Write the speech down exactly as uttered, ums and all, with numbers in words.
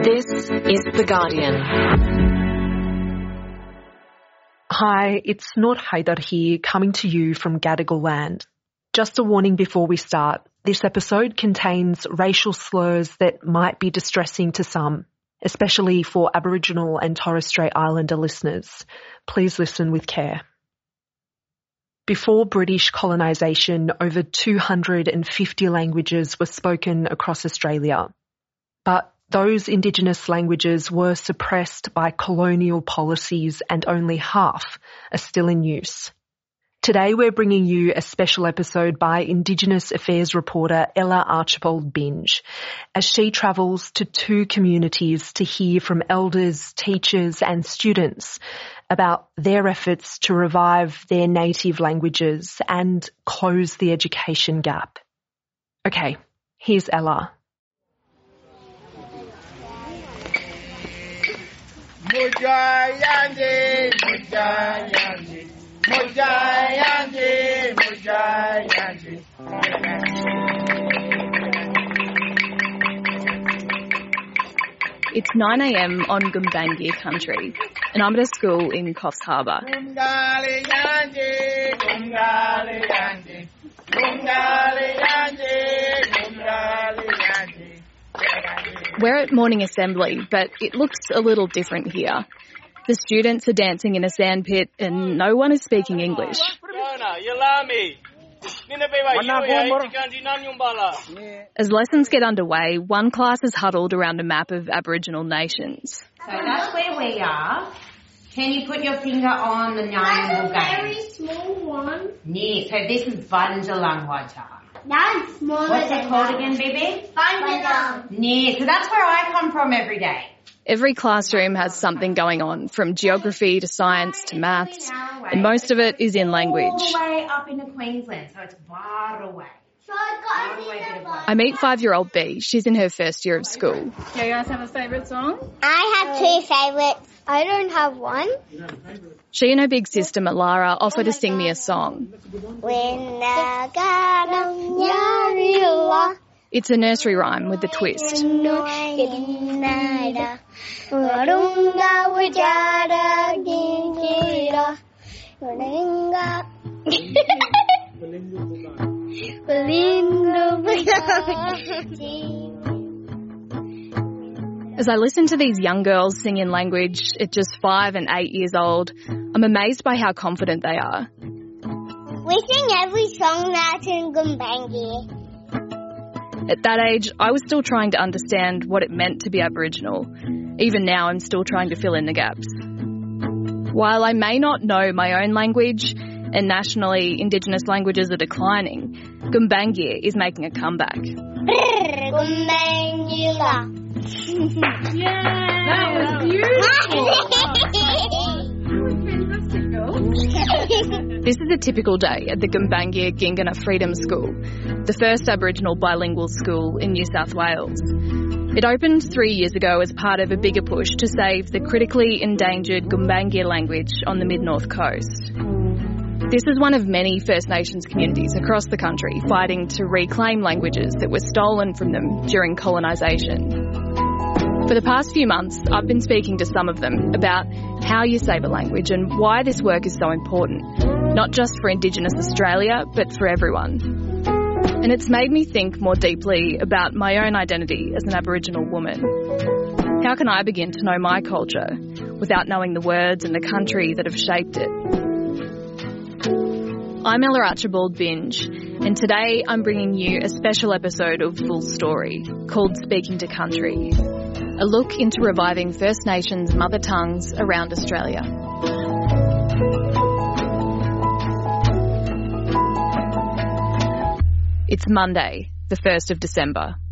This is The Guardian. Hi, it's Noor Haidar here, coming to you from Gadigal land. Just a warning before we start. This episode contains racial slurs that might be distressing to some, especially for Aboriginal and Torres Strait Islander listeners. Please listen with care. Before British colonisation, over two hundred fifty languages were spoken across Australia. But those Indigenous languages were suppressed by colonial policies and only half are still in use. Today we're bringing you a special episode by Indigenous Affairs reporter Ella Archibald-Binge as she travels to two communities to hear from elders, teachers and students about their efforts to revive their native languages and close the education gap. Okay, here's Ella. Mujayandi, Mujayandi, Mujayandi, Mujayandi. It's nine a m on Gumbaynggirr country, and I'm at a school in Coffs Harbour. Gungali yandi, Gungali yandi, Gungali yandi, Gungali yandi. We're at morning assembly, but it looks a little different here. The students are dancing in a sandpit and no one is speaking English. As lessons get underway, one class is huddled around a map of Aboriginal nations. So that's where we are. Can you put your finger on the Nyanwugal? That's a very small one. Yeah, so this is Bunjalungwaja. That's smaller What's than it called that. again, Bibi? Bunjalung. Yeah, so that's where I come from every day. Every classroom has something going on, from geography to science to maths, and most of it is in language. All the way up into Queensland, so it's far away. So I got Far away bit of way. I meet five-year-old B. She's in her first year of school. Do you guys have a favourite song? I have two favourites. I don't have one. She and her big sister Malara offer to sing me a song. It's a nursery rhyme with a twist. As I listen to these young girls sing in language at just five and eight years old, I'm amazed by how confident they are. We sing every song that's in Gumbaynggirr. At that age, I was still trying to understand what it meant to be Aboriginal. Even now, I'm still trying to fill in the gaps. While I may not know my own language, and nationally Indigenous languages are declining, Gumbaynggirr is making a comeback. Gumbaynggirr. Yeah, that was beautiful. This is a typical day at the Gumbaynggirr Gingana Freedom School, the first Aboriginal bilingual school in New South Wales. It opened three years ago as part of a bigger push to save the critically endangered Gumbaynggirr language on the mid-north coast. This is one of many First Nations communities across the country fighting to reclaim languages that were stolen from them during colonisation. For the past few months, I've been speaking to some of them about how you save a language and why this work is so important, not just for Indigenous Australia, but for everyone. And it's made me think more deeply about my own identity as an Aboriginal woman. How can I begin to know my culture without knowing the words and the country that have shaped it? I'm Ella Archibald-Binge, and today I'm bringing you a special episode of Full Story called Speaking to Country, a look into reviving First Nations mother tongues around Australia. It's Monday, the first of December.